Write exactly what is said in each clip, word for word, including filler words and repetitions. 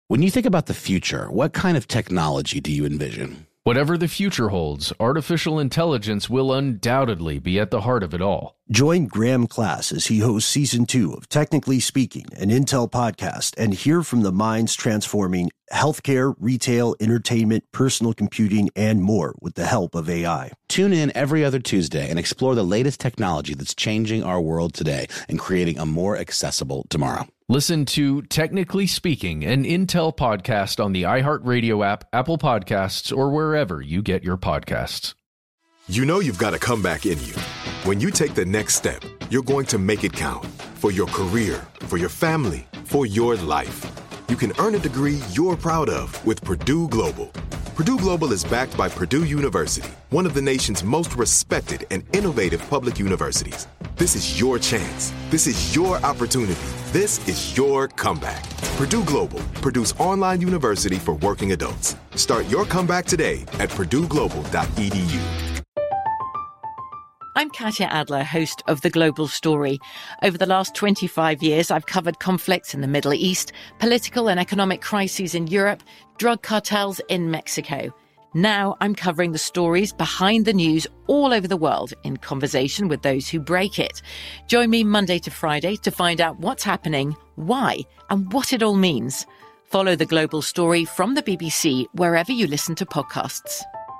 When you think about the future, what kind of technology do you envision? Whatever the future holds, artificial intelligence will undoubtedly be at the heart of it all. Join Graham Class as he hosts Season two of Technically Speaking, an Intel podcast, and hear from the minds transforming healthcare, retail, entertainment, personal computing, and more with the help of A I. Tune in every other Tuesday and explore the latest technology that's changing our world today and creating a more accessible tomorrow. Listen to Technically Speaking, an Intel podcast on the iHeartRadio app, Apple Podcasts, or wherever you get your podcasts. You know you've got a comeback in you. When you take the next step, you're going to make it count. For your career, for your family, for your life. You can earn a degree you're proud of with Purdue Global. Purdue Global is backed by Purdue University, one of the nation's most respected and innovative public universities. This is your chance. This is your opportunity. This is your comeback. Purdue Global, Purdue's online university for working adults. Start your comeback today at purdue global dot e d u. I'm Katya Adler, host of The Global Story. Over the last twenty-five years, I've covered conflicts in the Middle East, political and economic crises in Europe, drug cartels in Mexico. Now I'm covering the stories behind the news all over the world in conversation with those who break it. Join me Monday to Friday to find out what's happening, why, and what it all means. Follow The Global Story from the B B C wherever you listen to podcasts.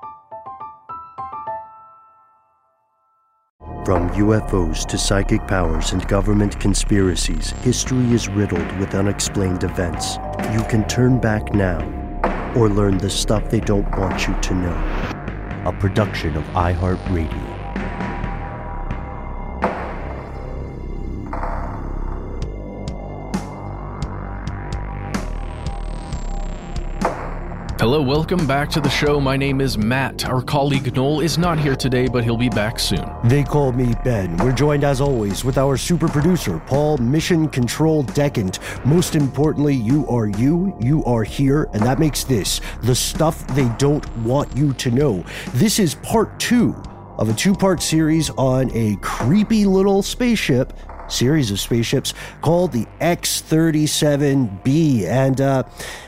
From U F Os to psychic powers and government conspiracies, history is riddled with unexplained events. You can turn back now or learn the stuff they don't want you to know. A production of iHeartRadio. Hello, welcome back to the show. My name is Matt. Our colleague Noel is not here today, but he'll be back soon. They call me Ben. We're joined as always with our super producer, Paul Mission Control Decant. Most importantly, you are you, you are here, and that makes this the stuff they don't want you to know. This is part two of a two-part series on a creepy little spaceship, series of spaceships called the X thirty-seven B. And, uh,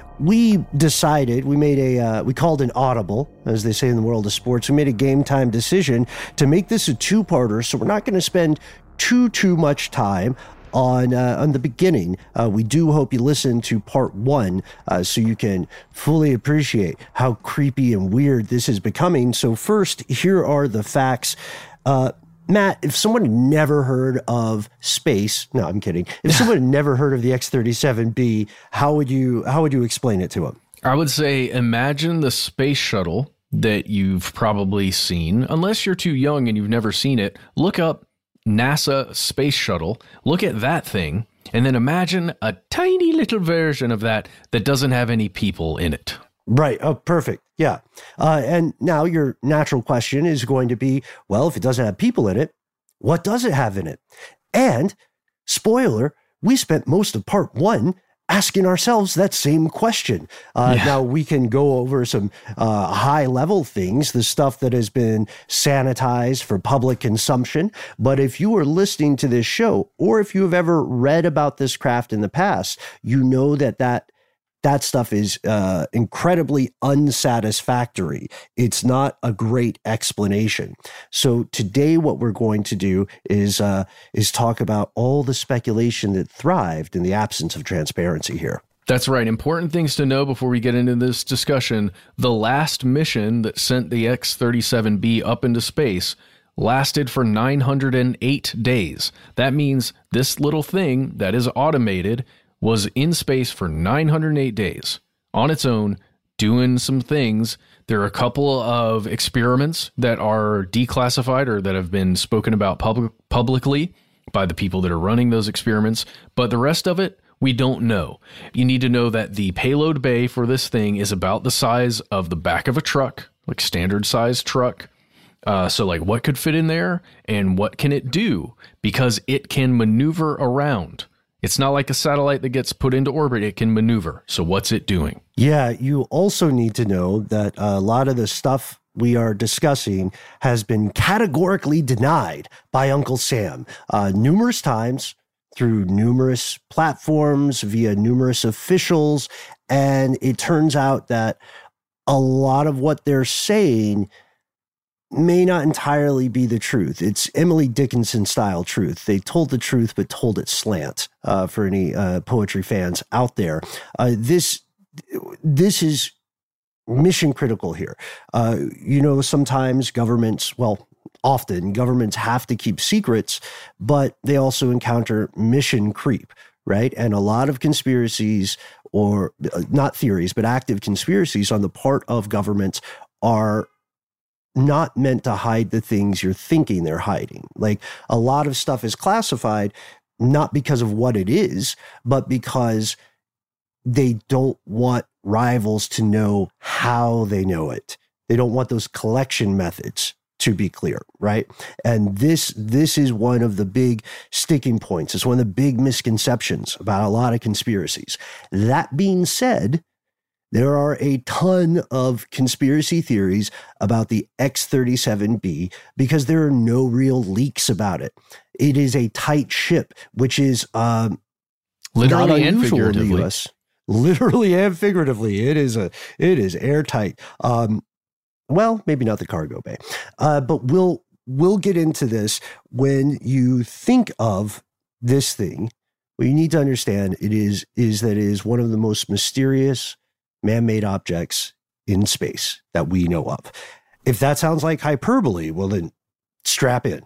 We decided, we made a, uh, we called an audible, as they say in the world of sports. We made a game time decision to make this a two-parter, so we're not going to spend too, too much time on uh, on the beginning. Uh, we do hope you listen to part one uh, so you can fully appreciate how creepy and weird this is becoming. So first, here are the facts. Uh, Matt, if someone had never heard of space, no, I'm kidding. If someone had never heard of the X thirty-seven B, how would you how would you explain it to them? I would say imagine the space shuttle that you've probably seen. Unless you're too young and you've never seen it, look up NASA space shuttle, look at that thing, and then imagine a tiny little version of that that doesn't have any people in it. Right. Oh, perfect. Yeah. Uh, and now your natural question is going to be, well, if it doesn't have people in it, what does it have in it? And spoiler, we spent most of part one asking ourselves that same question. Uh, yeah. Now we can go over some uh, high level things, the stuff that has been sanitized for public consumption. But if you are listening to this show, or if you have ever read about this craft in the past, you know that that That stuff is uh, incredibly unsatisfactory. It's not a great explanation. So today what we're going to do is uh, is talk about all the speculation that thrived in the absence of transparency here. That's right. Important things to know before we get into this discussion. The last mission that sent the X thirty-seven B up into space lasted for nine hundred eight days. That means this little thing that is automated was in space for nine hundred eight days on its own, doing some things. There are a couple of experiments that are declassified or that have been spoken about public, publicly by the people that are running those experiments, but the rest of it, we don't know. You need to know that the payload bay for this thing is about the size of the back of a truck, like standard size truck. Uh, so like what could fit in there and what can it do? Because it can maneuver around. It's not like a satellite that gets put into orbit. It can maneuver. So what's it doing? Yeah, you also need to know that a lot of the stuff we are discussing has been categorically denied by Uncle Sam uh, numerous times through numerous platforms, via numerous officials, And it turns out that a lot of what they're saying may not entirely be the truth. It's Emily Dickinson style truth. They told the truth, but told it slant, uh, for any uh, poetry fans out there. Uh, this, this is mission critical here. Uh, you know, sometimes governments, well, often governments have to keep secrets, but they also encounter mission creep, right? And a lot of conspiracies, or uh, not theories, but active conspiracies on the part of governments are not meant to hide the things you're thinking they're hiding. Like, a lot of stuff is classified not because of what it is, but because they don't want rivals to know how they know it. They don't want those collection methods to be clear, right? And this this is one of the big sticking points. It's one of the big misconceptions about a lot of conspiracies. That being said, there are a ton of conspiracy theories about the X thirty-seven B because there are no real leaks about it. It is a tight ship, which is um, literally not and unusual in figuratively. the U S. Literally and figuratively, it is a it is airtight. Um, well, maybe not the cargo bay, uh, but we'll we'll get into this. When you think of this thing, what you need to understand it is is that it is one of the most mysterious man-made objects in space that we know of. If that sounds like hyperbole, well then strap in.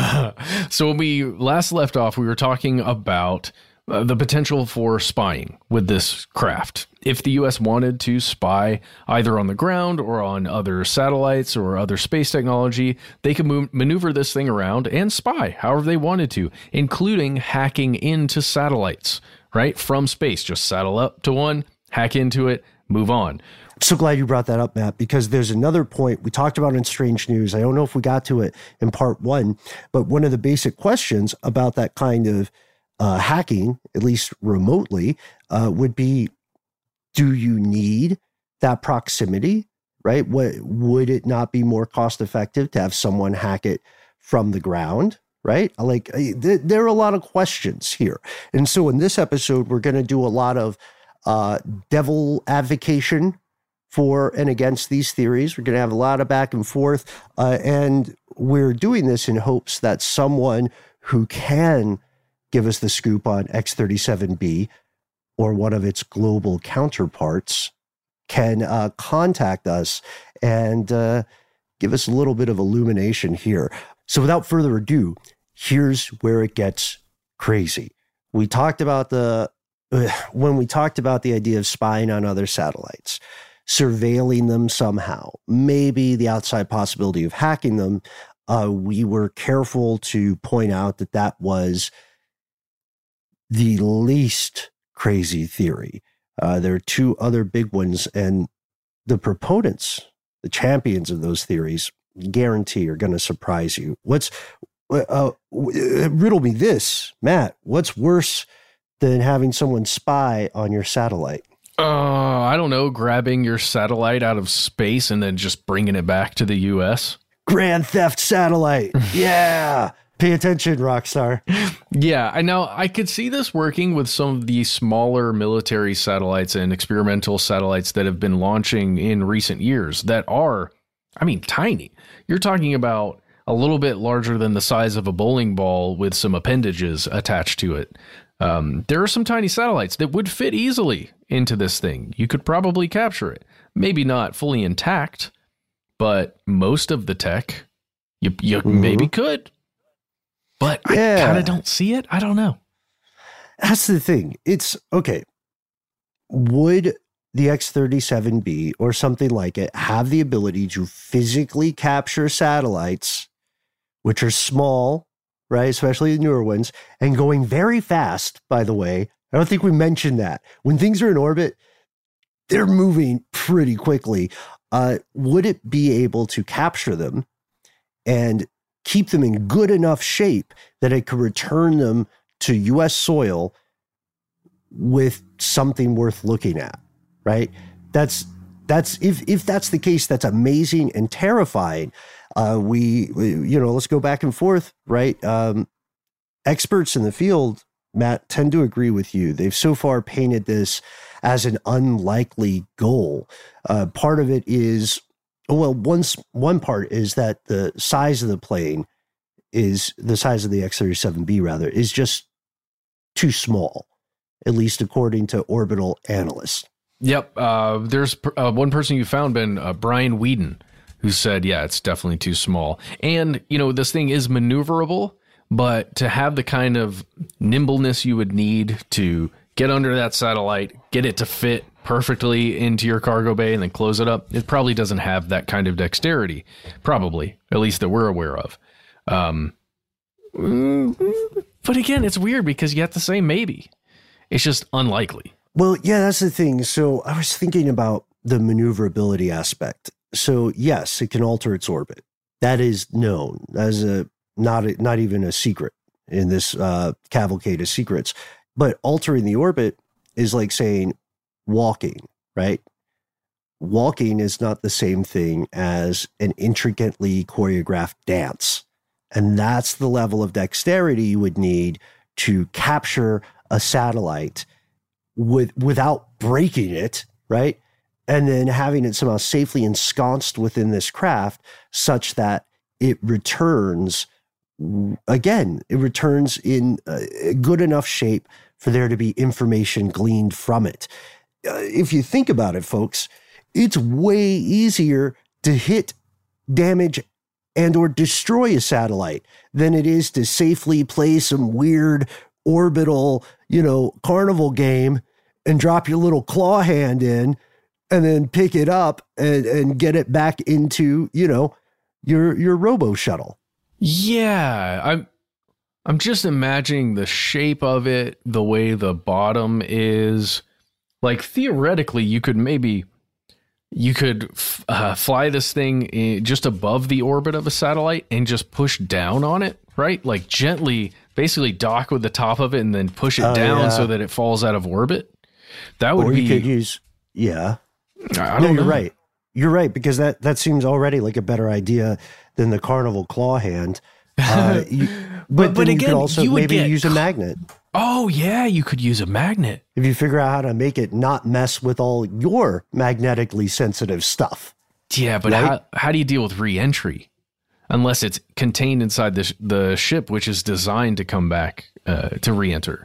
So when we last left off, we were talking about uh, the potential for spying with this craft. If the U S wanted to spy either on the ground or on other satellites or other space technology, they could move, maneuver this thing around and spy however they wanted to, including hacking into satellites, right? From space, just saddle up to one, hack into it, move on. So glad you brought that up, Matt, because there's another point we talked about in Strange News. I don't know if we got to it in part one, but one of the basic questions about that kind of uh, hacking, at least remotely, uh, would be, do you need that proximity, right? What, would it not be more cost effective to have someone hack it from the ground, right? Like, th- there are a lot of questions here. And so in this episode, we're going to do a lot of uh, devil advocation for and against these theories. We're going to have a lot of back and forth, uh, and we're doing this in hopes that someone who can give us the scoop on X thirty-seven B or one of its global counterparts can uh, contact us and uh, give us a little bit of illumination here. So without further ado, here's where it gets crazy. We talked about the, uh, when we talked about the idea of spying on other satellites, surveilling them somehow, maybe the outside possibility of hacking them, uh, we were careful to point out that that was the least crazy theory. Uh, there are two other big ones, and the proponents, the champions of those theories, guarantee are going to surprise you. What's, uh, riddle me this, Matt, what's worse than having someone spy on your satellite? Uh, I don't know, grabbing your satellite out of space and then just bringing it back to the U S. Grand Theft Satellite. Yeah. Pay attention, Rockstar. Yeah, I know. I could see this working with some of the smaller military satellites and experimental satellites that have been launching in recent years that are, I mean, tiny. You're talking about a little bit larger than the size of a bowling ball with some appendages attached to it. Um, there are some tiny satellites that would fit easily into this thing. You could probably capture it. Maybe not fully intact, but most of the tech, you, you mm-hmm. maybe could. But yeah. I kind of don't see it. I don't know. That's the thing. It's, okay, would the X thirty-seven B or something like it have the ability to physically capture satellites, which are small, right, especially the newer ones, and going very fast, by the way? I don't think we mentioned that. When things are in orbit, they're moving pretty quickly. Uh, would it be able to capture them and keep them in good enough shape that it could return them to U S soil with something worth looking at, right? That's, that's, if, if that's the case, that's amazing and terrifying. Uh, we, we, you know, let's go back and forth, right? Um, experts in the field Matt, tend to agree with you. They've so far painted this as an unlikely goal. Uh, part of it is, well, one, one part is that the size of the plane is, the size of the X thirty-seven B rather, is just too small, at least according to orbital analysts. Yep. Uh, there's uh, one person you found, Ben, uh, Brian Whedon, who said, yeah, it's definitely too small. And, you know, this thing is maneuverable, but to have the kind of nimbleness you would need to get under that satellite, get it to fit perfectly into your cargo bay and then close it up, it probably doesn't have that kind of dexterity, probably, at least that we're aware of. Um, but again, it's weird because you have to say maybe. It's just unlikely. Well, yeah, that's the thing. So I was thinking about the maneuverability aspect. So yes, it can alter its orbit. That is known as a not a, not even a secret in this uh, cavalcade of secrets. But altering the orbit is like saying walking, right? Walking is not the same thing as an intricately choreographed dance. And that's the level of dexterity you would need to capture a satellite with without breaking it, right? And then having it somehow safely ensconced within this craft such that it returns, again, it returns in a good enough shape for there to be information gleaned from it. Uh, if you think about it, folks, it's way easier to hit, damage, and or destroy a satellite than it is to safely play some weird orbital, you know, carnival game and drop your little claw hand in and then pick it up and, and get it back into, you know, your, your robo shuttle. Yeah. I'm, I'm just imagining the shape of it, the way the bottom is. Like theoretically, you could maybe, you could uh, fly this thing in, just above the orbit of a satellite and just push down on it, right? Like gently, basically dock with the top of it and then push it oh, down yeah. so that it falls out of orbit. That would or be. You could use, yeah. I don't no, know. You're right. You're right, because that, that seems already like a better idea than the carnival claw hand. Uh, you, but, but, but then again, you could also you would maybe get, use a magnet. Oh, yeah, you could use a magnet. If you figure out how to make it not mess with all your magnetically sensitive stuff. Yeah, but right? how, how do you deal with re-entry? Unless it's contained inside the, sh- the ship, which is designed to come back uh, to re-enter.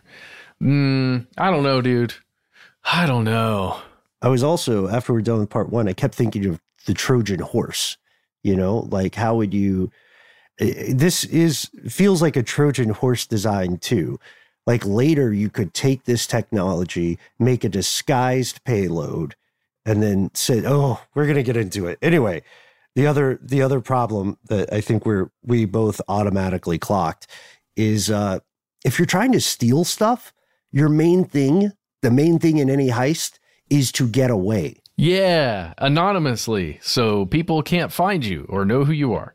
Mm, I don't know, dude. I don't know. I was also, after we're done with part one, I kept thinking of the Trojan horse. You know, like how would you... This is feels like a Trojan horse design too. Like later you could take this technology, make a disguised payload, and then say, oh, we're going to get into it. Anyway, the other the other problem that I think we're we both automatically clocked is uh, if you're trying to steal stuff, your main thing, the main thing in any heist is to get away. Yeah, anonymously, so people can't find you or know who you are.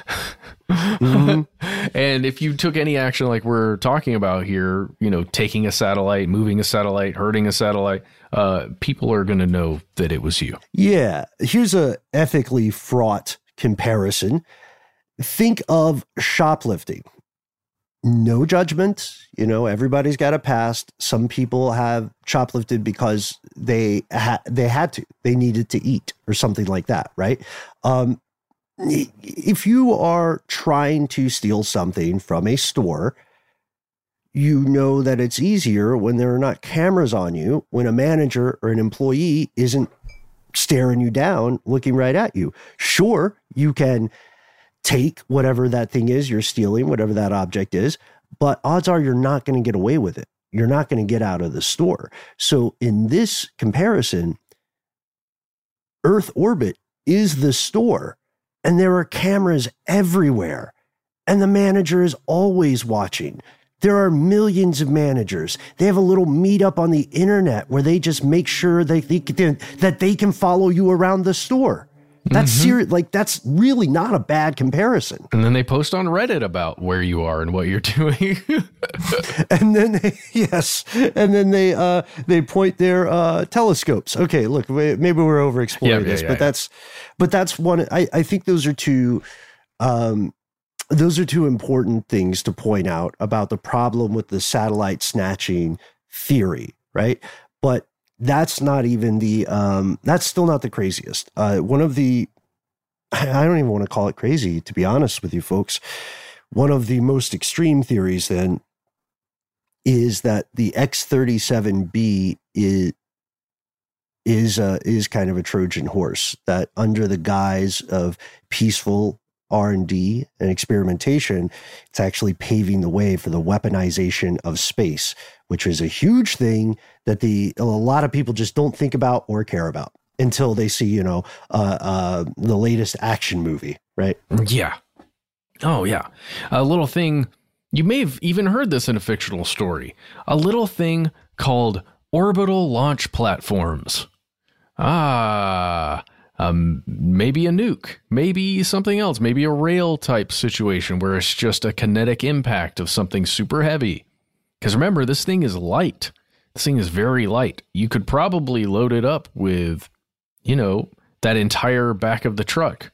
mm-hmm. And if you took any action like we're talking about here, you know, taking a satellite, moving a satellite, hurting a satellite, uh, people are going to know that it was you. Yeah. Here's a ethically fraught comparison. Think of shoplifting. No judgment. You know, everybody's got a past. Some people have shoplifted because they ha- they had to. They needed to eat or something like that, right? Um, if you are trying to steal something from a store, you know that it's easier when there are not cameras on you, when a manager or an employee isn't staring you down, looking right at you. Sure, you can take whatever that thing is you're stealing, whatever that object is, but odds are you're not going to get away with it. You're not going to get out of the store. So in this comparison, Earth orbit is the store. And there are cameras everywhere. And the manager is always watching. There are millions of managers. They have a little meetup on the internet where they just make sure they, they can, that they can follow you around the store. That's mm-hmm. serious. Like, that's really not a bad comparison. And then they post on Reddit about where you are and what you're doing. and then, they, yes. And then they uh, they point their uh, telescopes. Okay, look, maybe we're over exploring yeah, yeah, this, yeah, but yeah. that's but that's one. I, I think those are two um, those are two important things to point out about the problem with the satellite snatching theory, right? But that's not even the, um, that's still not the craziest. Uh, one of the, I don't even want to call it crazy, to be honest with you folks. One of the most extreme theories then is that the X thirty-seven B is, is, uh, is kind of a Trojan horse, that under the guise of peaceful R and D and experimentation, it's actually paving the way for the weaponization of space, which is a huge thing that the a lot of people just don't think about or care about until they see, you know, uh, uh, the latest action movie, right? Yeah. Oh, yeah. A little thing, you may have even heard this in a fictional story, a little thing called orbital launch platforms. Ah, Um, maybe a nuke, maybe something else, maybe a rail type situation where it's just a kinetic impact of something super heavy. Because remember, this thing is light. This thing is very light. You could probably load it up with, you know, that entire back of the truck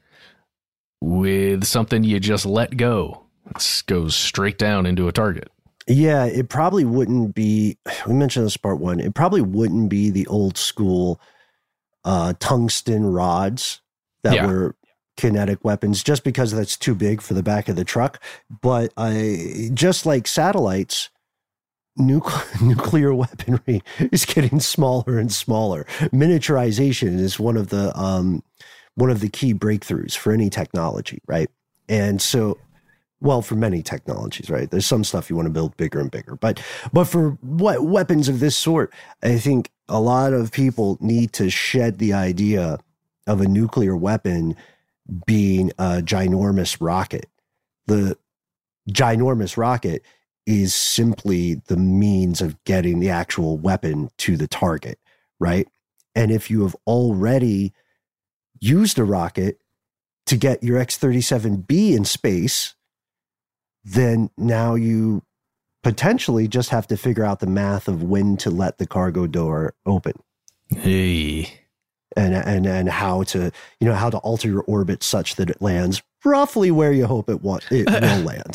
with something you just let go. It goes straight down into a target. Yeah, it probably wouldn't be, we mentioned this part one, it probably wouldn't be the old school Uh, tungsten rods that yeah. were kinetic weapons, just because that's too big for the back of the truck. But uh, just like satellites, nucle- nuclear weaponry is getting smaller and smaller. Miniaturization is one of the um, one of the key breakthroughs for any technology, right? And so, well, for many technologies, right? There's some stuff you want to build bigger and bigger, but but for what weapons of this sort, I think a lot of people need to shed the idea of a nuclear weapon being a ginormous rocket. The ginormous rocket is simply the means of getting the actual weapon to the target, right? And if you have already used a rocket to get your X thirty-seven B in space, then now you potentially just have to figure out the math of when to let the cargo door open. Hey. And, and, and how to, you know, how to alter your orbit such that it lands roughly where you hope it, want, it will land.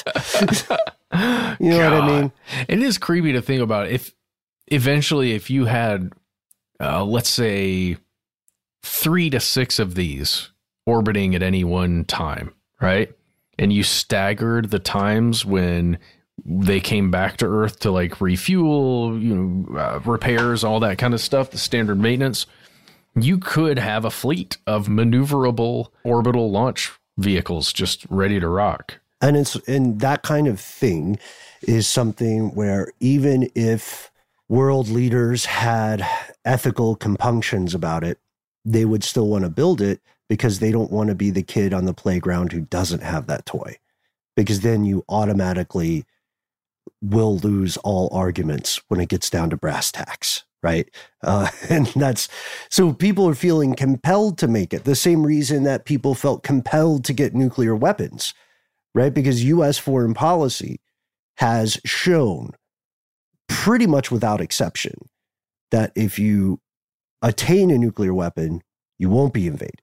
You know God. What I mean? It is creepy to think about. If eventually, if you had, uh, let's say, three to six of these orbiting at any one time, right? And you staggered the times when they came back to Earth to like refuel, you know, uh, repairs, all that kind of stuff, the standard maintenance, you could have a fleet of maneuverable orbital launch vehicles just ready to rock. And it's, and that kind of thing is something where even if world leaders had ethical compunctions about it, they would still want to build it because they don't want to be the kid on the playground who doesn't have that toy. Because then you automatically will lose all arguments when it gets down to brass tacks, right? Uh, and that's, so people are feeling compelled to make it. The same reason that people felt compelled to get nuclear weapons, right? Because U S foreign policy has shown pretty much without exception that if you attain a nuclear weapon, you won't be invaded.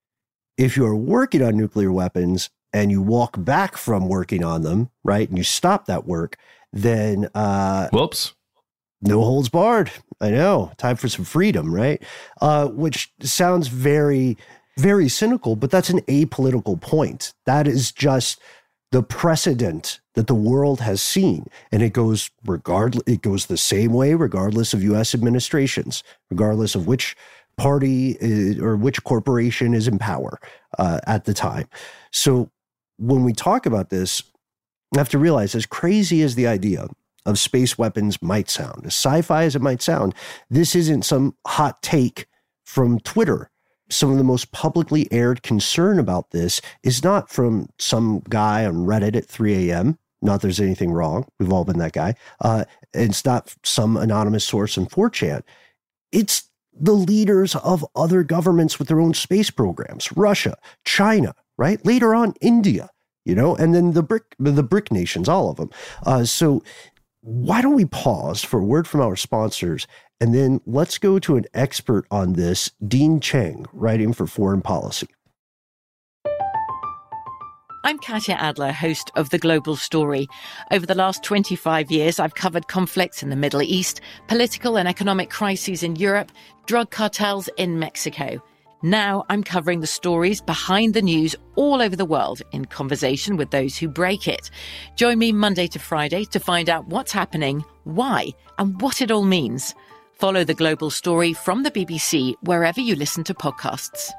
If you're working on nuclear weapons and you walk back from working on them, right, and you stop that work, then uh, whoops, no holds barred. I know, time for some freedom, right? Uh, which sounds very, very cynical, but that's an apolitical point. That is just the precedent that the world has seen, and it goes regardless. It goes the same way, regardless of U S administrations, regardless of which party is, or which corporation is in power uh, at the time. So when we talk about this, you have to realize, as crazy as the idea of space weapons might sound, as sci-fi as it might sound, this isn't some hot take from Twitter. Some of the most publicly aired concern about this is not from some guy on Reddit at three a.m. Not there's anything wrong. We've all been that guy. Uh, it's not some anonymous source in four chan. It's the leaders of other governments with their own space programs, Russia, China, right? Later on, India, you know, and then the brick, the brick nations, all of them. Uh, so why don't we pause for a word from our sponsors, and then let's go to an expert on this, Dean Cheng, writing for Foreign Policy. I'm Katya Adler, host of The Global Story. Over the last twenty-five years, I've covered conflicts in the Middle East, political and economic crises in Europe, drug cartels in Mexico. Now I'm covering the stories behind the news all over the world in conversation with those who break it. Join me Monday to Friday to find out what's happening, why, and what it all means. Follow The Global Story from the B B C wherever you listen to podcasts.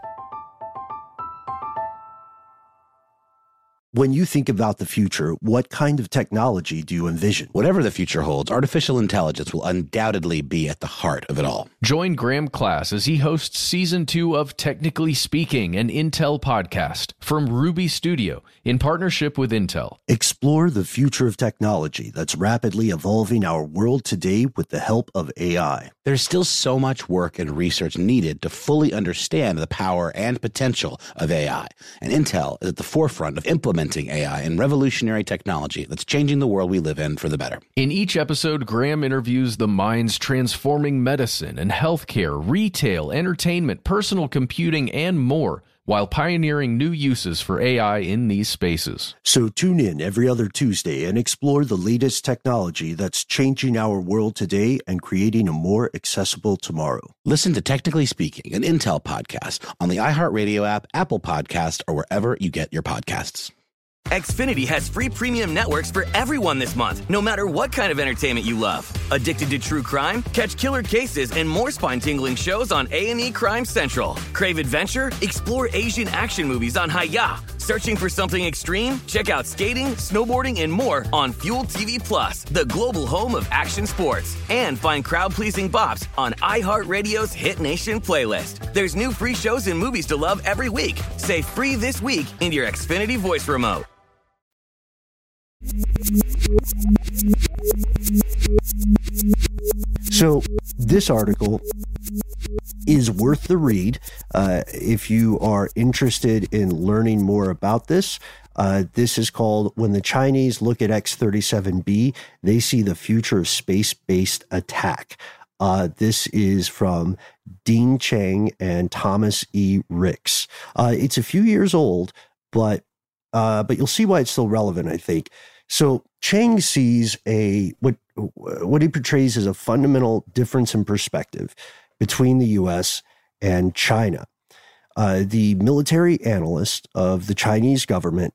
When you think about the future, what kind of technology do you envision? Whatever the future holds, artificial intelligence will undoubtedly be at the heart of it all. Join Graham Class as he hosts season two of Technically Speaking, an Intel podcast from Ruby Studio in partnership with Intel. Explore the future of technology that's rapidly evolving our world today with the help of A I. There's still so much work and research needed to fully understand the power and potential of A I, and Intel is at the forefront of implementing A I and revolutionary technology that's changing the world we live in for the better. In each episode, Graham interviews the minds transforming medicine and healthcare, retail, entertainment, personal computing, and more, while pioneering new uses for A I in these spaces. So tune in every other Tuesday and explore the latest technology that's changing our world today and creating a more accessible tomorrow. Listen to Technically Speaking, an Intel podcast on the iHeartRadio app, Apple Podcast, or wherever you get your podcasts. Xfinity has free premium networks for everyone this month, no matter what kind of entertainment you love. Addicted to true crime? Catch killer cases and more spine-tingling shows on A and E Crime Central. Crave adventure? Explore Asian action movies on Hi-Ya. Searching for something extreme? Check out skating, snowboarding, and more on Fuel T V Plus, the global home of action sports. And find crowd-pleasing bops on iHeartRadio's Hit Nation playlist. There's new free shows and movies to love every week. Say free this week in your Xfinity voice remote. So this article is worth the read uh, if you are interested in learning more about this. Uh, this is called When the Chinese Look at X thirty-seven B, They See the Future of Space-Based Attack. Uh, this is from Dean Chang and Thomas E. Ricks. Uh, it's a few years old, but uh, but you'll see why it's still relevant, I think. So Chang sees a what what he portrays as a fundamental difference in perspective between the U S and China. Uh, the military analyst of the Chinese government,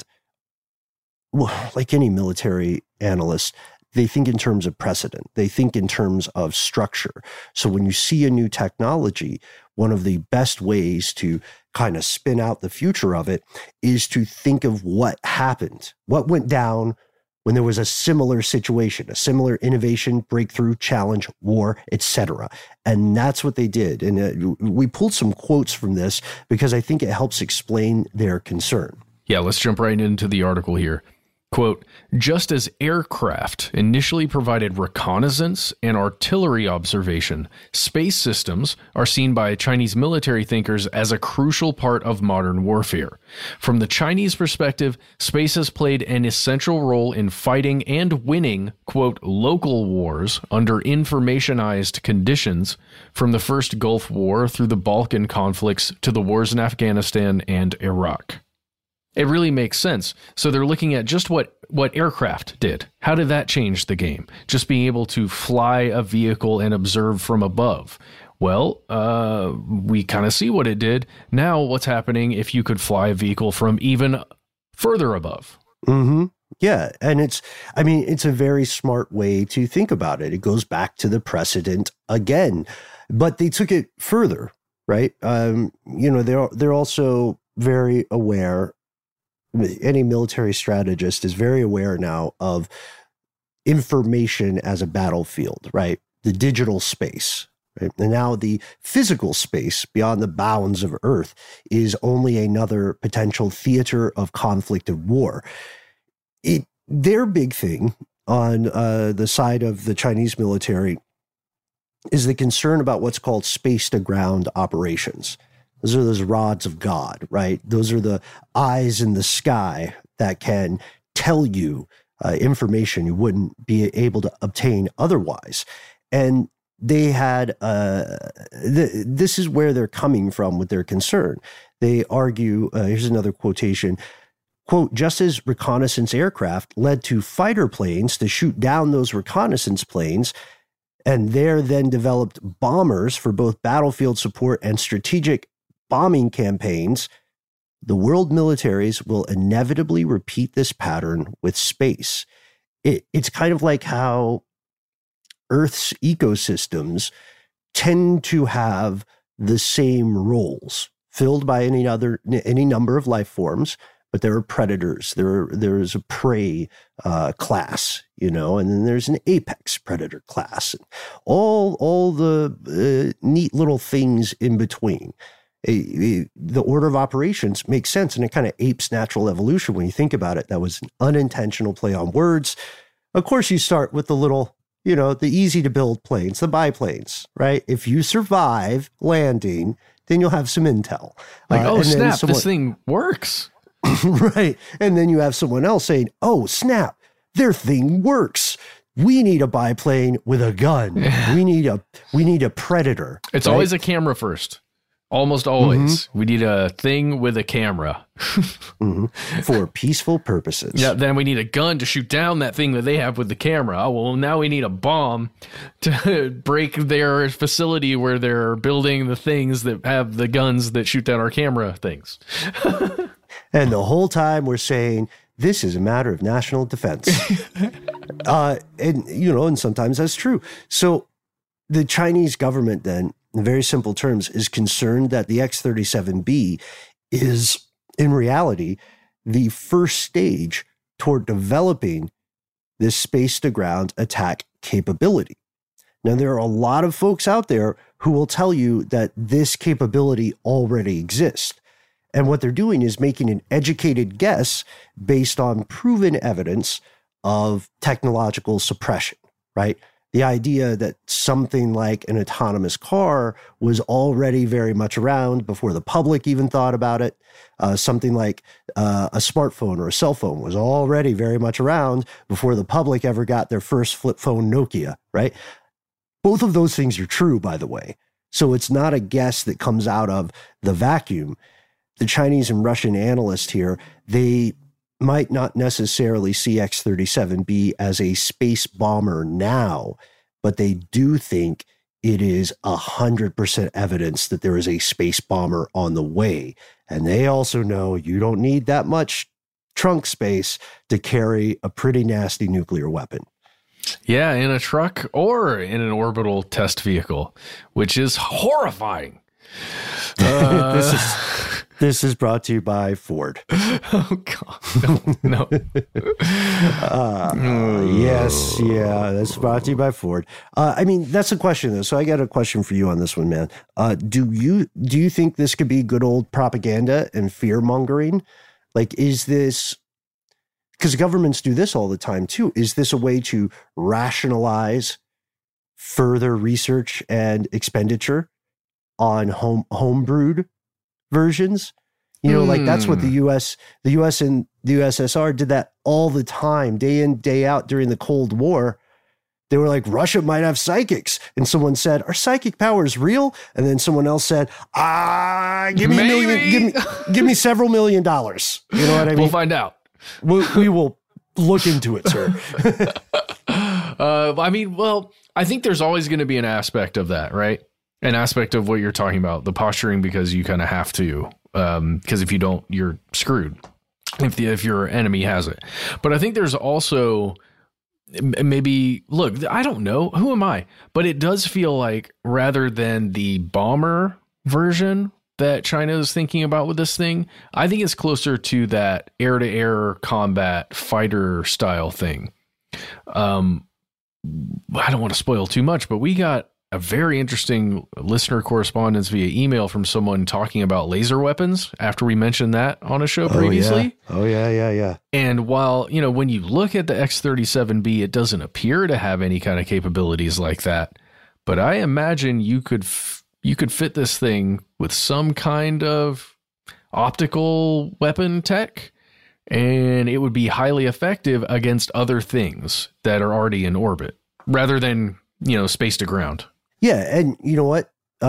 well, like any military analyst, they think in terms of precedent. They think in terms of structure. So when you see a new technology, one of the best ways to kind of spin out the future of it is to think of what happened, what went down when there was a similar situation, a similar innovation, breakthrough, challenge, war, et cetera. And that's what they did. And uh, we pulled some quotes from this because I think it helps explain their concern. Yeah, let's jump right into the article here. Quote, just as aircraft initially provided reconnaissance and artillery observation, space systems are seen by Chinese military thinkers as a crucial part of modern warfare. From the Chinese perspective, space has played an essential role in fighting and winning, quote, local wars under informationized conditions, from the first Gulf War through the Balkan conflicts to the wars in Afghanistan and Iraq. It really makes sense. So they're looking at just what, what aircraft did. How did that change the game? Just being able to fly a vehicle and observe from above. Well, uh, we kind of see what it did. Now what's happening if you could fly a vehicle from even further above? Mm-hmm. Yeah. And it's, I mean, it's a very smart way to think about it. It goes back to the precedent again, but they took it further, right? Um, you know, they're, they're also very aware. Any military strategist is very aware now of information as a battlefield, right? The digital space, right? And now the physical space beyond the bounds of Earth is only another potential theater of conflict of war. It, their big thing on uh, the side of the Chinese military is the concern about what's called space-to-ground operations. Those are those rods of God, right? Those are the eyes in the sky that can tell you uh, information you wouldn't be able to obtain otherwise. And they had, uh, th- this is where they're coming from with their concern. They argue, uh, here's another quotation, quote, just as reconnaissance aircraft led to fighter planes to shoot down those reconnaissance planes, and there then developed bombers for both battlefield support and strategic bombing campaigns, the world militaries will inevitably repeat this pattern with space. It, it's kind of like how Earth's ecosystems tend to have the same roles filled by any other any number of life forms, but there are predators, there there's a prey uh, class, you know, and then there's an apex predator class, and all all the uh, neat little things in between. A, a, the order of operations makes sense, and it kind of apes natural evolution when you think about it. That was an unintentional play on words. Of course, you start with the little, you know, the easy to build planes, the biplanes, right? If you survive landing, then you'll have some intel. Like, uh, oh, snap, someone, this thing works. Right. And then you have someone else saying, oh, snap, their thing works. We need a biplane with a gun. we need a we need a predator. It's right? always a camera first. Almost always. Mm-hmm. We need a thing with a camera. mm-hmm. For peaceful purposes. Yeah, then we need a gun to shoot down that thing that they have with the camera. Oh, well, now we need a bomb to break their facility where they're building the things that have the guns that shoot down our camera things. And the whole time we're saying, this is a matter of national defense. uh, and, you know, and sometimes that's true. So the Chinese government then, in very simple terms, is concerned that the X thirty-seven B is, in reality, the first stage toward developing this space-to-ground attack capability. Now, there are a lot of folks out there who will tell you that this capability already exists. And what they're doing is making an educated guess based on proven evidence of technological suppression, right? The idea that something like an autonomous car was already very much around before the public even thought about it. Uh, something like uh, a smartphone or a cell phone was already very much around before the public ever got their first flip phone Nokia, right? Both of those things are true, by the way. So it's not a guess that comes out of the vacuum. The Chinese and Russian analysts here, they might not necessarily see X thirty-seven B as a space bomber now, but they do think it is one hundred percent evidence that there is a space bomber on the way. And they also know you don't need that much trunk space to carry a pretty nasty nuclear weapon. Yeah, in a truck or in an orbital test vehicle, which is horrifying. Uh, this is this is brought to you by Ford. Oh God, no, no. uh, oh. Yes, yeah, that's brought to you by Ford. Uh, I mean, that's a question though. So I got a question for you on this one, man. Uh, do you do you think this could be good old propaganda and fear mongering? Like, is this? Because governments do this all the time too. Is this a way to rationalize further research and expenditure on home homebrewed versions? You know, mm. like that's what the U S, the U S and the U S S R did that all the time, day in, day out during the Cold War. They were like, Russia might have psychics. And someone said, are psychic powers real? And then someone else said, ah, give me Maybe. a million, give me, give me several million dollars. You know what I mean? We'll find out. We, we will look into it, sir. uh, I mean, well, I think there's always going to be an aspect of that, right? An aspect of what you're talking about, the posturing, because you kind of have to, um, because if you don't, you're screwed if the, if your enemy has it. But I think there's also maybe, look, I don't know, who am I? But it does feel like rather than the bomber version that China is thinking about with this thing, I think it's closer to that air-to-air combat fighter style thing. Um, I don't want to spoil too much, but we got a very interesting listener correspondence via email from someone talking about laser weapons after we mentioned that on a show previously. Oh, yeah, oh, yeah, yeah, yeah. And while, you know, when you look at the X thirty-seven B, it doesn't appear to have any kind of capabilities like that. But I imagine you could f- you could fit this thing with some kind of optical weapon tech, and it would be highly effective against other things that are already in orbit rather than, you know, space to ground. Yeah. And you know what? Uh,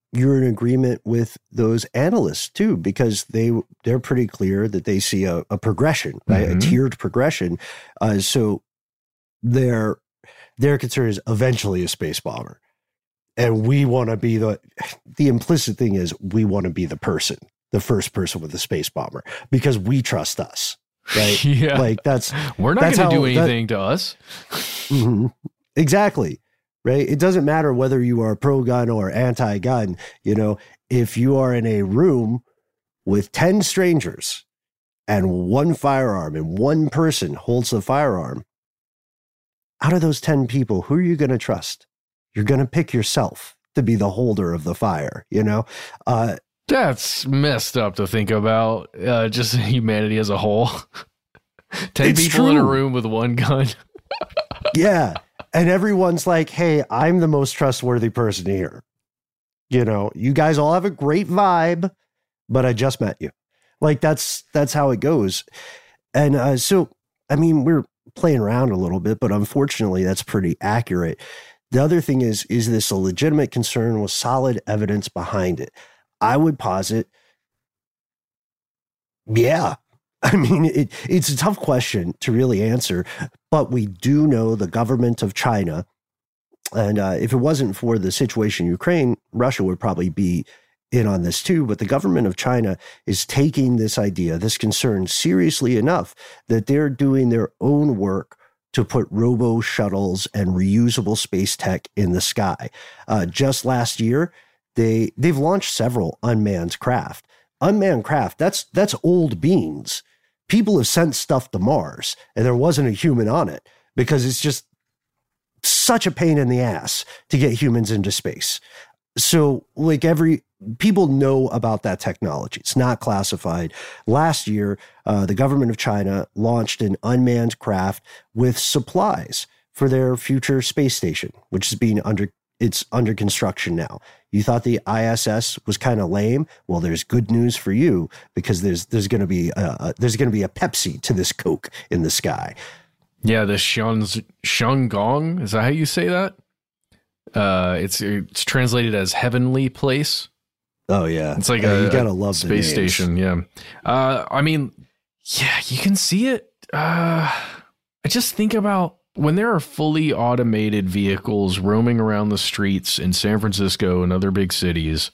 you're in agreement with those analysts too, because they, they're pretty clear that they see a, a progression, right? Mm-hmm. A tiered progression. Uh, so their, their concern is eventually a space bomber. And we want to be the, the implicit thing is we want to be the person, the first person with a space bomber, because we trust us, right? Yeah. Like that's, we're not going to do anything that, to us. Mm-hmm. Exactly. Right. It doesn't matter whether you are pro-gun or anti-gun. You know, if you are in a room with ten strangers and one firearm and one person holds the firearm, out of those ten people, who are you going to trust? You're going to pick yourself to be the holder of the fire, you know? Uh, That's messed up to think about, uh, just humanity as a whole. ten people true. in a room with one gun. Yeah. And everyone's like, hey, I'm the most trustworthy person here. You know, you guys all have a great vibe, but I just met you. Like, that's that's how it goes. And uh, so, I mean, we're playing around a little bit, but unfortunately, that's pretty accurate. The other thing is, is this a legitimate concern with solid evidence behind it? I would posit, yeah. I mean, it, it's a tough question to really answer, but we do know the government of China, and uh, if it wasn't for the situation in Ukraine, Russia would probably be in on this too, but the government of China is taking this idea, this concern seriously enough that they're doing their own work to put robo shuttles and reusable space tech in the sky. Uh, just last year, they, they've launched several unmanned craft. Unmanned craft, that's that's old beans. People have sent stuff to Mars, and there wasn't a human on it because it's just such a pain in the ass to get humans into space. So, like every people know about that technology. It's not classified. Last year, uh, the government of China launched an unmanned craft with supplies for their future space station, which is being under it's under construction now. You thought the I S S was kind of lame? Well, there's good news for you because there's there's going to be a, a, there's going to be a Pepsi to this Coke in the sky. Yeah, the Shanz, Shanggong, is that how you say that? Uh, it's it's translated as heavenly place. Oh yeah, it's like uh, a, you gotta love a space station. Yeah, uh, I mean, yeah, you can see it. Uh, I just think about when there are fully automated vehicles roaming around the streets in San Francisco and other big cities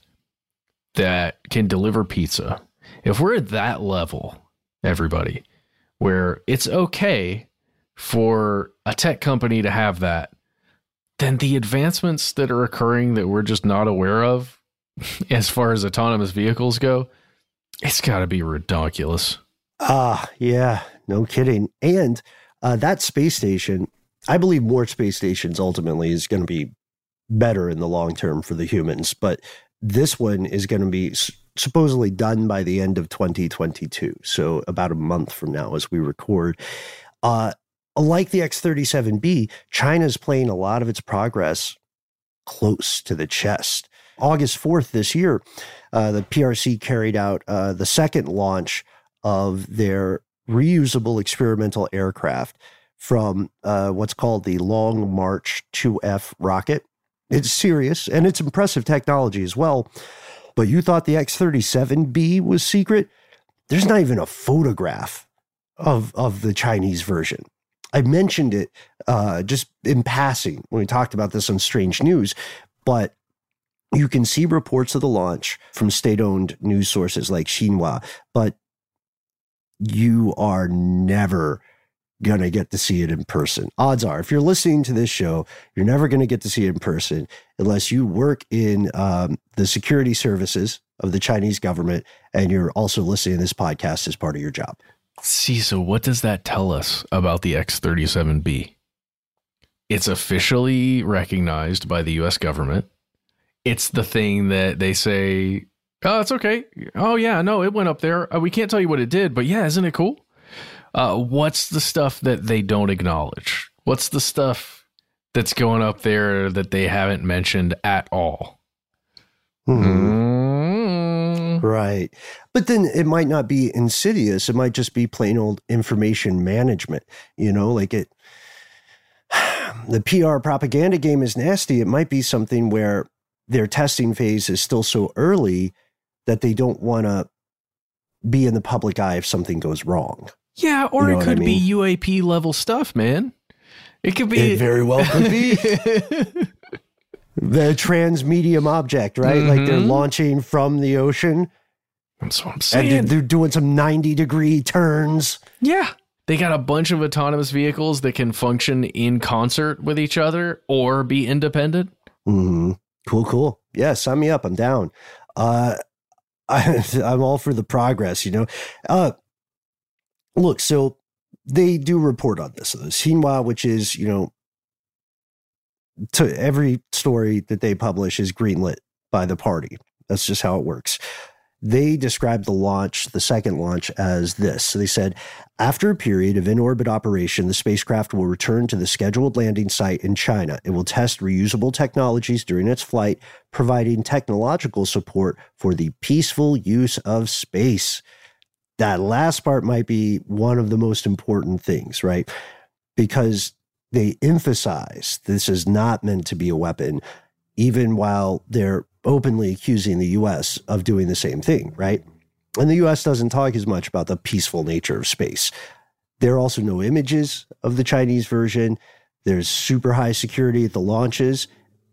that can deliver pizza. If we're at that level, everybody, where it's okay for a tech company to have that, then the advancements that are occurring that we're just not aware of as far as autonomous vehicles go, it's got to be ridiculous. Ah, uh, yeah, no kidding. And uh, that space station, I believe more space stations ultimately is going to be better in the long term for the humans, but this one is going to be s- supposedly done by the end of twenty twenty-two. So about a month from now as we record. Uh, like the X thirty-seven B, China's playing a lot of its progress close to the chest. August fourth this year, uh, the P R C carried out uh, the second launch of their reusable experimental aircraft from uh, what's called the Long March two F rocket. It's serious, and it's impressive technology as well. But you thought the X thirty-seven B was secret? There's not even a photograph of, of the Chinese version. I mentioned it uh, just in passing when we talked about this on Strange News, but you can see reports of the launch from state-owned news sources like Xinhua, but you are never going to get to see it in person. Odds are, if you're listening to this show, you're never going to get to see it in person unless you work in um, the security services of the Chinese government and you're also listening to this podcast as part of your job. See, so what does that tell us about the X thirty-seven B? It's officially recognized by the U S government. It's the thing that they say, oh, it's okay. Oh, yeah, no, it went up there. Uh, we can't tell you what it did, but yeah, isn't it cool? Uh, what's the stuff that they don't acknowledge? What's the stuff that's going up there that they haven't mentioned at all? Mm-hmm. Mm. Right. But then it might not be insidious. It might just be plain old information management. You know, like it, the P R propaganda game is nasty. It might be something where their testing phase is still so early that they don't want to be in the public eye if something goes wrong. Yeah, or You know it could what I be mean? U A P level stuff, man. It could be. It very well could be. The transmedium object, right? Mm-hmm. Like they're launching from the ocean. That's what I'm And saying. they're, they're doing some ninety degree turns. Yeah. They got a bunch of autonomous vehicles that can function in concert with each other or be independent. Mm-hmm. Cool, cool. Yeah, sign me up. I'm down. Uh, I, I'm all for the progress, you know. Uh, look, so they do report on this. So the Xinhua, which is, you know, to every story that they publish is greenlit by the party. That's just how it works. They described the launch, the second launch, as this. So they said, after a period of in-orbit operation, the spacecraft will return to the scheduled landing site in China. It will test reusable technologies during its flight, providing technological support for the peaceful use of space. That last part might be one of the most important things, right? Because they emphasize this is not meant to be a weapon, even while they're openly accusing the U S of doing the same thing, right? And the U S doesn't talk as much about the peaceful nature of space. There are also no images of the Chinese version. There's super high security at the launches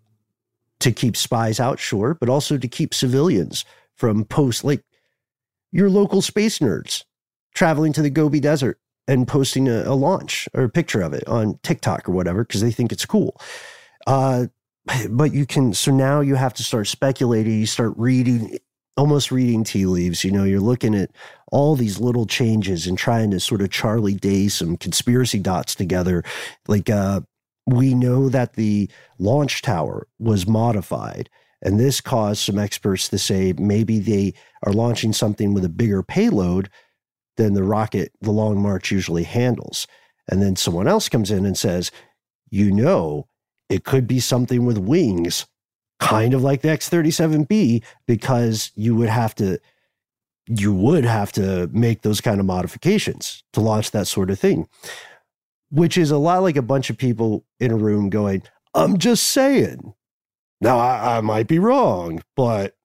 to keep spies out, sure, but also to keep civilians from post, like your local space nerds traveling to the Gobi Desert and posting a, a launch or a picture of it on TikTok or whatever because they think it's cool. Uh, But you can, so now you have to start speculating. You start reading, almost reading tea leaves. You know, you're looking at all these little changes and trying to sort of Charlie Day some conspiracy dots together. Like, uh, we know that the launch tower was modified, and this caused some experts to say maybe they are launching something with a bigger payload than the rocket, the Long March, usually handles. And then someone else comes in and says, you know, it could be something with wings, kind of like the X thirty-seven B, because you would have to, you would have to make those kind of modifications to launch that sort of thing, which is a lot like a bunch of people in a room going, I'm just saying. Now, I, I might be wrong, but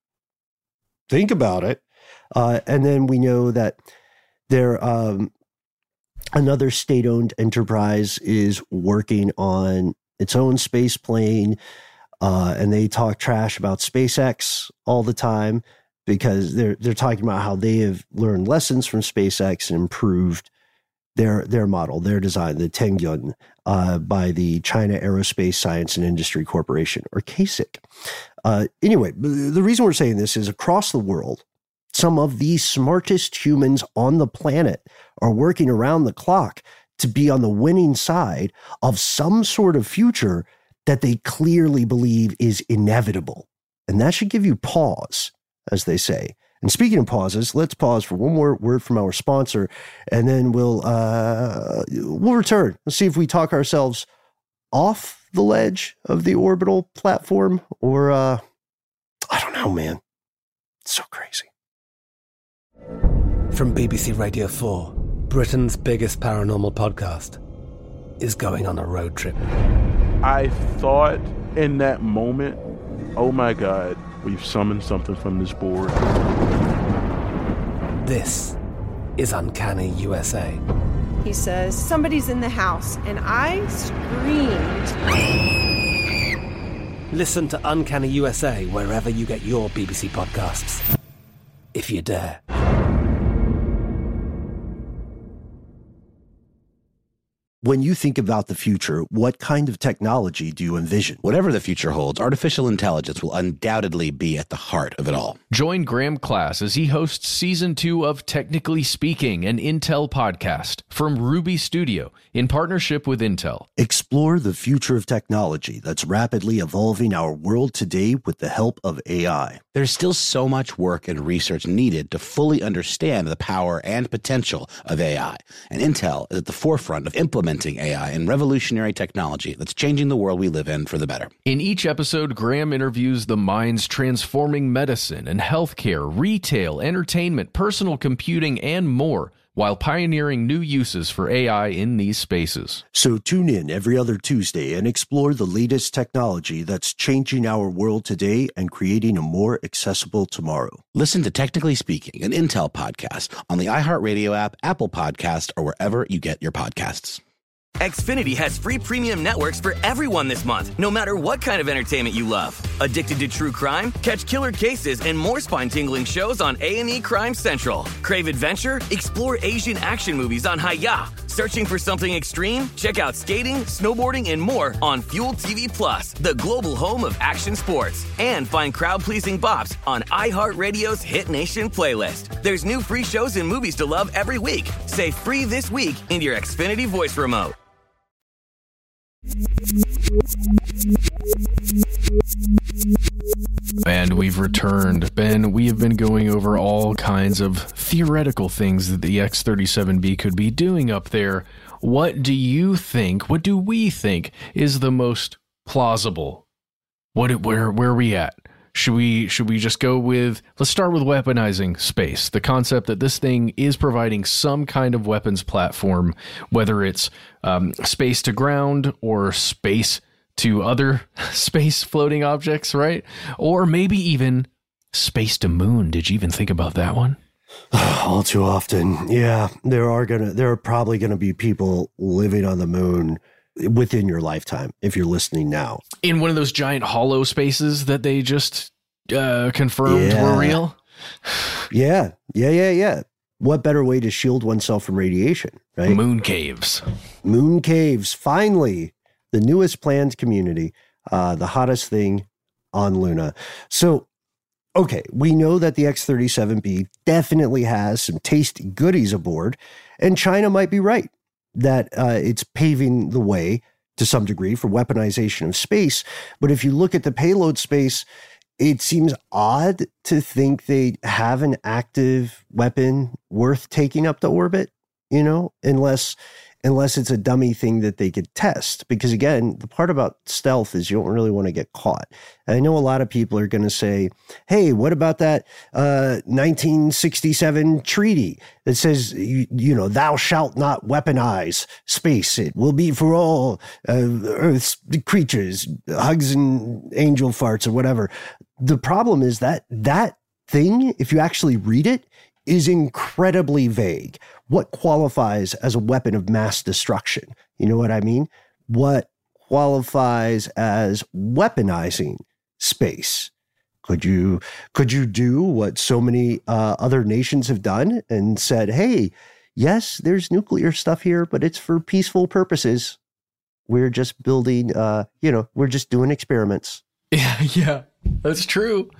think about it. Uh, and then we know that there, um, another state-owned enterprise is working on its own space plane, uh, and they talk trash about SpaceX all the time because they're they're talking about how they have learned lessons from SpaceX and improved their their model, their design, the Tengyun, uh, by the China Aerospace Science and Industry Corporation, or C A S I C. Uh, anyway, the reason we're saying this is across the world, some of the smartest humans on the planet are working around the clock to be on the winning side of some sort of future that they clearly believe is inevitable. And that should give you pause, as they say. And speaking of pauses, let's pause for one more word from our sponsor, and then we'll uh, we'll return. Let's see if we talk ourselves off the ledge of the orbital platform, or uh, I don't know, man. It's so crazy. From B B C Radio four, Britain's biggest paranormal podcast is going on a road trip. I thought in that moment, oh my God, we've summoned something from this board. This is Uncanny U S A. He says, somebody's in the house, and I screamed. Listen to Uncanny U S A wherever you get your B B C podcasts, if you dare. When you think about the future, what kind of technology do you envision? Whatever the future holds, artificial intelligence will undoubtedly be at the heart of it all. Join Graham Class as he hosts season two of Technically Speaking, an Intel podcast from Ruby Studio in partnership with Intel. Explore the future of technology that's rapidly evolving our world today with the help of A I. There's still so much work and research needed to fully understand the power and potential of A I, and Intel is at the forefront of implementing implementing A I and revolutionary technology that's changing the world we live in for the better. In each episode, Graham interviews the minds transforming medicine and healthcare, retail, entertainment, personal computing, and more, while pioneering new uses for A I in these spaces. So tune in every other Tuesday and explore the latest technology that's changing our world today and creating a more accessible tomorrow. Listen to Technically Speaking, an Intel podcast on the iHeartRadio app, Apple Podcast, or wherever you get your podcasts. Xfinity has free premium networks for everyone this month, no matter what kind of entertainment you love. Addicted to true crime? Catch killer cases and more spine-tingling shows on A and E Crime Central. Crave adventure? Explore Asian action movies on Hi-Ya. Searching for something extreme? Check out skating, snowboarding, and more on Fuel T V Plus, the global home of action sports. And find crowd-pleasing bops on iHeartRadio's Hit Nation playlist. There's new free shows and movies to love every week. Say free this week in your Xfinity voice remote. And we've returned. Ben, we have been going over all kinds of theoretical things that the X thirty-seven B could be doing up there. What do you think, what do we think is the most plausible? What, where, where are we at? Should we should we just go with, let's start with weaponizing space, the concept that this thing is providing some kind of weapons platform, whether it's um, space to ground or space to other space floating objects, right? Or maybe even space to moon. Did you even think about that one? All too often. Yeah, there are gonna there are probably gonna be people living on the moon within your lifetime, if you're listening now. In one of those giant hollow spaces that they just uh, confirmed yeah. were real? Yeah, yeah, yeah, yeah. What better way to shield oneself from radiation, right? Moon caves. Moon caves, finally, the newest planned community, uh, the hottest thing on Luna. So, okay, we know that the X thirty-seven B definitely has some tasty goodies aboard, and China might be right that uh, it's paving the way to some degree for weaponization of space. But if you look at the payload space, it seems odd to think they have an active weapon worth taking up to orbit, you know, unless unless it's a dummy thing that they could test. Because again, the part about stealth is you don't really want to get caught. And I know a lot of people are going to say, hey, what about that uh, nineteen sixty-seven treaty that says, you, you know, thou shalt not weaponize space. It will be for all uh, Earth's creatures, hugs and angel farts or whatever. The problem is that that thing, if you actually read it, is incredibly vague. What qualifies as a weapon of mass destruction? You know what I mean? What qualifies as weaponizing space? Could you could you do what so many uh, other nations have done and said, hey, yes, there's nuclear stuff here, but it's for peaceful purposes. We're just building, uh, you know, we're just doing experiments. Yeah, yeah, that's true.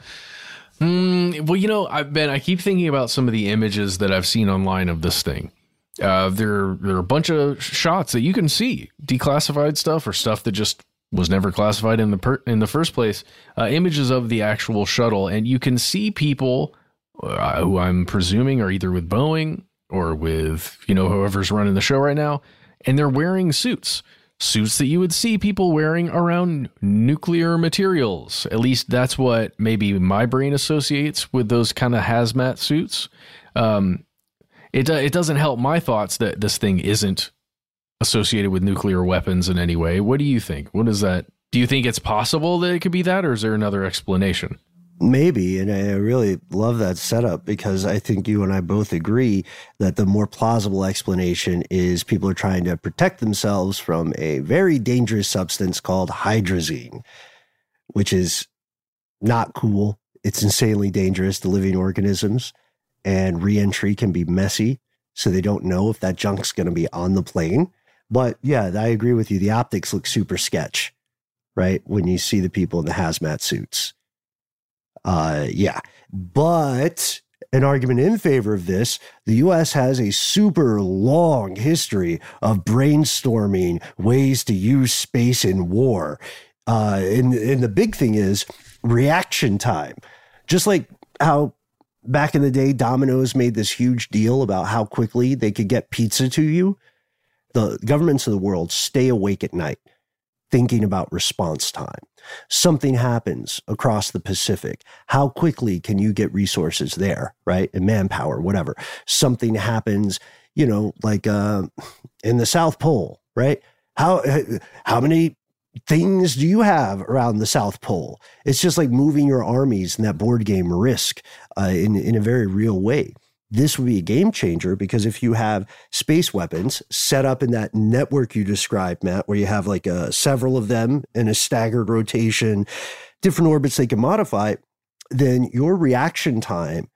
Mm, well, you know, I've been, I keep thinking about some of the images that I've seen online of this thing. Uh, there, there are a bunch of shots that you can see, declassified stuff or stuff that just was never classified in the per, in the first place. Uh, images of the actual shuttle, and you can see people uh, who I'm presuming are either with Boeing or with, you know, whoever's running the show right now, and they're wearing suits. Suits that you would see people wearing around nuclear materials. At least that's what maybe my brain associates with those kind of hazmat suits. Um, it it doesn't help my thoughts that this thing isn't associated with nuclear weapons in any way. What do you think? What is that? Do you think it's possible that it could be that, or is there another explanation? Maybe, and I really love that setup because I think you and I both agree that the more plausible explanation is people are trying to protect themselves from a very dangerous substance called hydrazine, which is not cool. It's insanely dangerous to living organisms, and reentry can be messy, so they don't know if that junk's going to be on the plane. But yeah, I agree with you. The optics look super sketch, right? When you see the people in the hazmat suits. Uh, yeah, but an argument in favor of this, the U S has a super long history of brainstorming ways to use space in war. Uh, and, and the big thing is reaction time. Just like how back in the day, Domino's made this huge deal about how quickly they could get pizza to you. the governments of the world stay awake at night thinking about response time. Something happens across the Pacific. How quickly can you get resources there, right? And manpower, whatever. Something happens, you know, like uh, in the South Pole, right? How how many things do you have around the South Pole? It's just like moving your armies in that board game Risk uh, in, in a very real way. This would be a game changer because if you have space weapons set up in that network you described, Matt, where you have like uh, several of them in a staggered rotation, different orbits they can modify, then your reaction time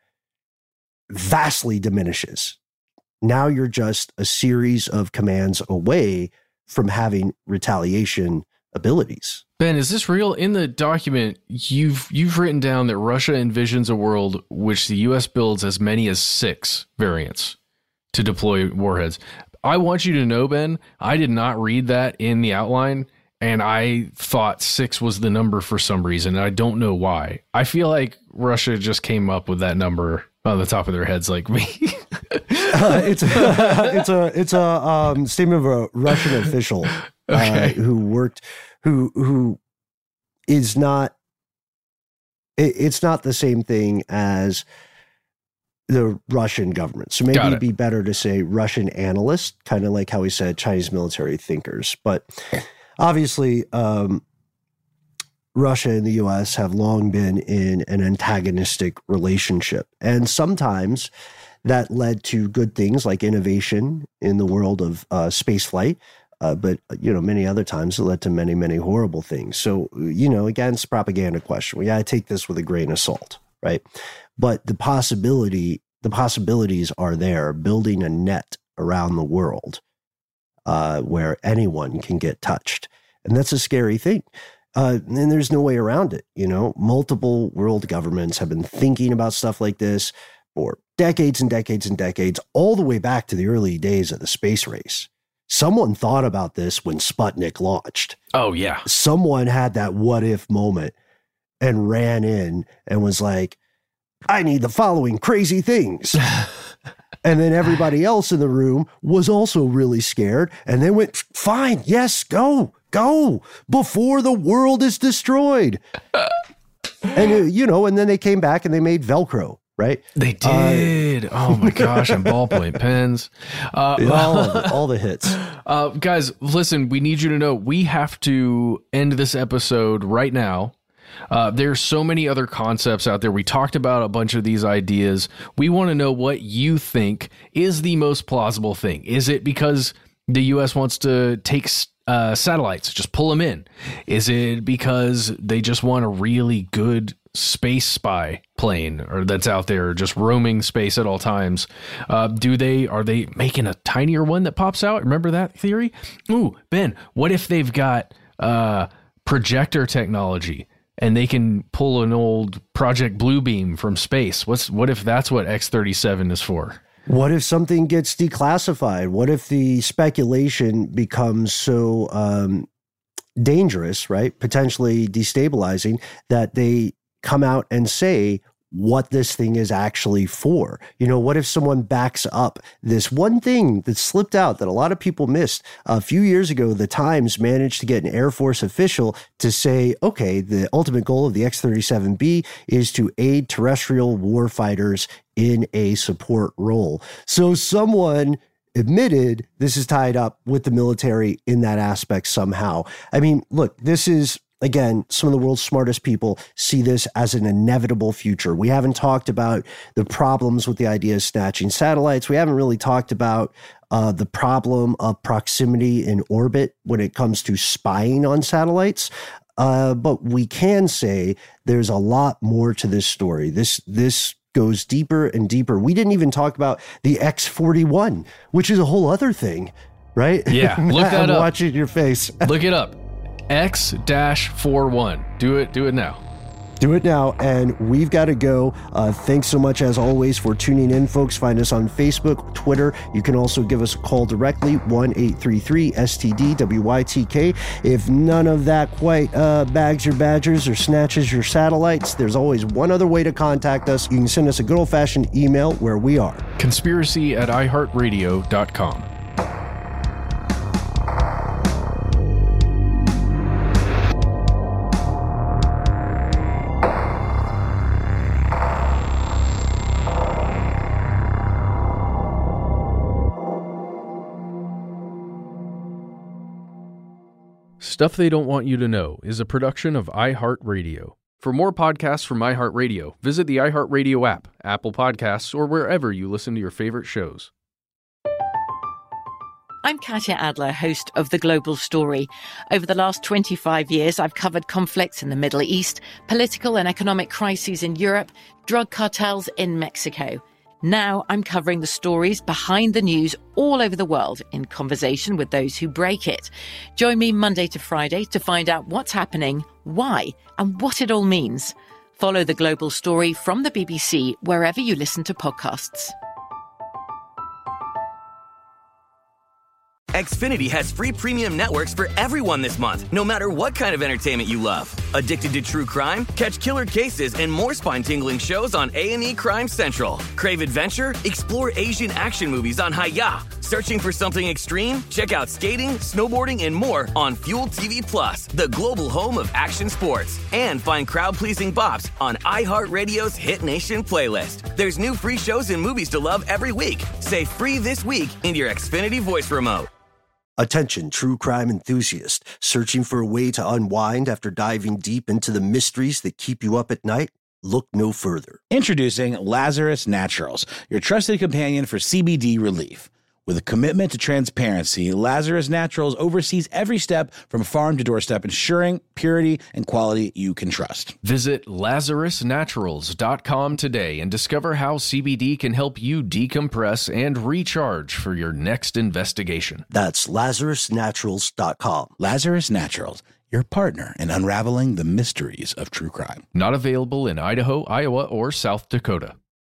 vastly diminishes. Now you're just a series of commands away from having retaliation abilities. Ben, is this real? In the document, you've you've written down that Russia envisions a world which the U S builds as many as six variants to deploy warheads. I want you to know, Ben, I did not read that in the outline, and I thought six was the number for some reason, and I don't know why. I feel like Russia just came up with that number on the top of their heads like me. uh, it's, a, it's a it's a um, statement of a Russian official okay. uh, who worked, who who is not. It, it's not the same thing as the Russian government. So maybe it'd be better to say Russian analyst, kind of like how we said Chinese military thinkers. But obviously, um, Russia and the U S have long been in an antagonistic relationship. And sometimes that led to good things like innovation in the world of uh, space flight. Uh, but, you know, many other times it led to many, many horrible things. So, you know, again, it's a propaganda question. We got to take this with a grain of salt, right? But the possibility, the possibilities are there, building a net around the world uh, where anyone can get touched. And that's a scary thing. Uh, and there's no way around it. You know, multiple world governments have been thinking about stuff like this for decades and decades and decades, all the way back to the early days of the space race. Someone thought about this when Sputnik launched. Oh, yeah. Someone had that what if moment and ran in and was like, I need the following crazy things. And then everybody else in the room was also really scared. And they went, fine, yes, go, go, before the world is destroyed. And, uh, you know, and then they came back and they made Velcro, right? They did. Uh, oh, my gosh, and ballpoint pens. Uh, all, of it, all the hits. Uh, guys, listen, we need you to know we have to end this episode right now. Uh, there's so many other concepts out there. We talked about a bunch of these ideas. We want to know what you think is the most plausible thing. Is it because the U S wants to take uh, satellites, just pull them in? Is it because they just want a really good space spy plane or that's out there just roaming space at all times? Uh, do they, are they making a tinier one that pops out? Remember that theory? Ooh, Ben, what if they've got uh, projector technology? And they can pull an old Project Bluebeam from space. What's what if that's what X thirty-seven is for? What if something gets declassified? What if the speculation becomes so um, dangerous, right? Potentially destabilizing, that they come out and say what this thing is actually for. You know, what if someone backs up this one thing that slipped out that a lot of people missed? A few years ago, the Times managed to get an Air Force official to say, okay, the ultimate goal of the X thirty-seven B is to aid terrestrial warfighters in a support role. So someone admitted this is tied up with the military in that aspect somehow. I mean, look, this is, again, some of the world's smartest people see this as an inevitable future. We haven't talked about the problems with the idea of snatching satellites. We haven't really talked about uh, the problem of proximity in orbit when it comes to spying on satellites. Uh, but we can say there's a lot more to this story. This this goes deeper and deeper. We didn't even talk about the X forty-one, which is a whole other thing, right? Yeah, look that I'm up. Watching your face. Look it up. X forty-one. Do it. Do it now. Do it now. And we've got to go. Uh, thanks so much, as always, for tuning in, folks. Find us on Facebook, Twitter. You can also give us a call directly, one eight three three S T D W Y T K. If none of that quite uh, bags your badgers or snatches your satellites, there's always one other way to contact us. You can send us a good old-fashioned email where we are. Conspiracy at i heart radio dot com. Stuff They Don't Want You to Know is a production of iHeartRadio. For more podcasts from iHeartRadio, visit the iHeartRadio app, Apple Podcasts, or wherever you listen to your favorite shows. I'm Katya Adler, host of The Global Story. Over the last twenty-five years, I've covered conflicts in the Middle East, political and economic crises in Europe, drug cartels in Mexico. Now I'm covering the stories behind the news all over the world in conversation with those who break it. Join me Monday to Friday to find out what's happening, why, and what it all means. Follow The Global Story from the B B C wherever you listen to podcasts. Xfinity has free premium networks for everyone this month, no matter what kind of entertainment you love. Addicted to true crime? Catch killer cases and more spine-tingling shows on A and E Crime Central. Crave adventure? Explore Asian action movies on Hi-Ya. Searching for something extreme? Check out skating, snowboarding, and more on Fuel T V Plus, the global home of action sports. And find crowd-pleasing bops on iHeartRadio's Hit Nation playlist. There's new free shows and movies to love every week. Say free this week in your Xfinity voice remote. Attention, true crime enthusiast. Searching for a way to unwind after diving deep into the mysteries that keep you up at night? Look no further. Introducing Lazarus Naturals, your trusted companion for C B D relief. With a commitment to transparency, Lazarus Naturals oversees every step from farm to doorstep, ensuring purity and quality you can trust. Visit lazarus naturals dot com today and discover how C B D can help you decompress and recharge for your next investigation. That's lazarus naturals dot com. Lazarus Naturals, your partner in unraveling the mysteries of true crime. Not available in Idaho, Iowa, or South Dakota.